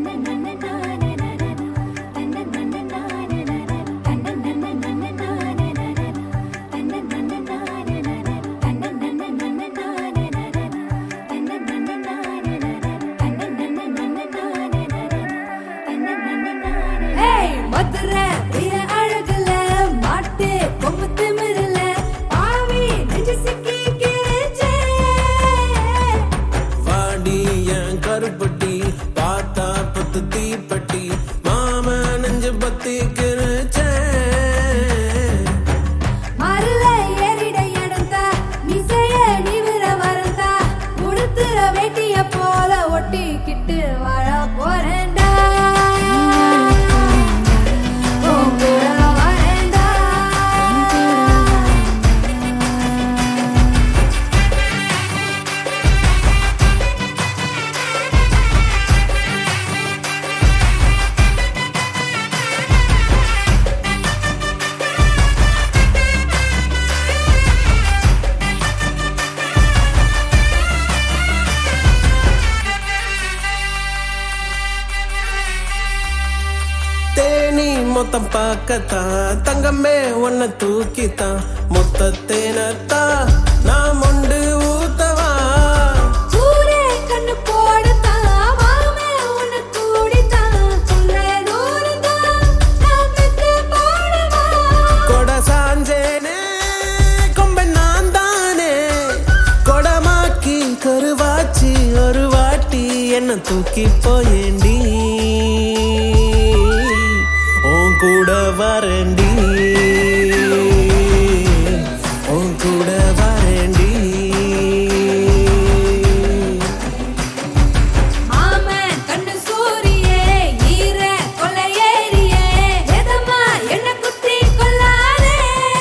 கருப்பட்டி பாத்தா பத்து தீப்பட்டி மாம நெஞ்சு பத்தி கிருச்சே மருள ஏறிட எடுத்தா மிசைய நிவிர வரந்தா உடுத்துற வேட்டிய போல ஒட்டிக்கிட்டு வாழ போறேன்டா மொத்தம் பார்க்கத்தான் தங்கமே ஒன்ன தூக்கித்தான் மொத்த தேனத்தான் நான் மொண்டு ஊத்தவா ஊரே கண்ணு போடத்தான் மாமே உன்ன கூடித்தான் சொல்ல தூரத்தான் நான் பெத்து போடவா கொட சாஞ்சேனே கொம்பை நான் தானே கொடமாக்கி கருவாச்சி ஒரு வாட்டி என்ன தூக்கி போயேண்டி கூட வரண்டி உன் கூட வரண்டி மாமன் கண்ணு சூரியே ஈர கொள்ளையேறியே எதமா என்ன குத்தி கொள்ளாதே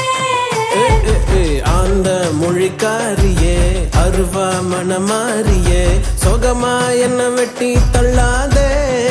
அந்த மொழிக்காரியே அருவா மனமாரியே சொகமா என்ன வெட்டி தள்ளாதே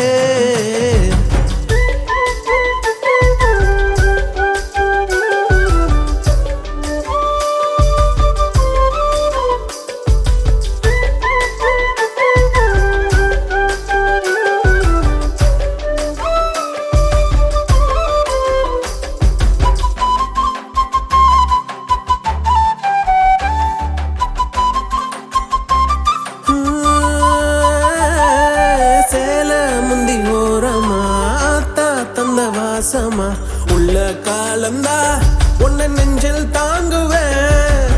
வாசமா உள்ள காலந்தா உன்னை நெஞ்சில் தாங்குவேன்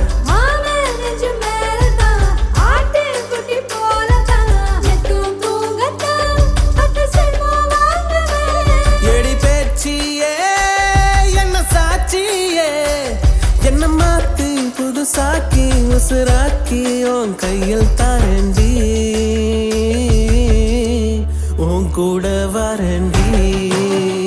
எடி பேச்சியே என்ன சாட்சியே என்ன மாத்தி புதுசாக்கி உசுராக்கி உன் கையில் தாரண்டி உன் கூட வரண்டி